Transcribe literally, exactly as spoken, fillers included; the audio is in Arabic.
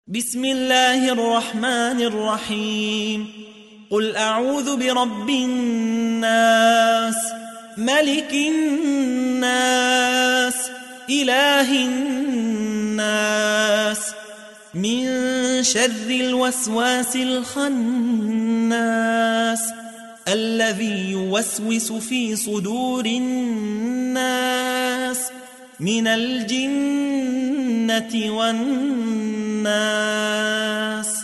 بسم الله الرحمن الرحيم قل أعوذ برب الناس ملك الناس إله الناس من شر الوسواس الخناس الذي يوسوس في صدور الناس من الجنة والناس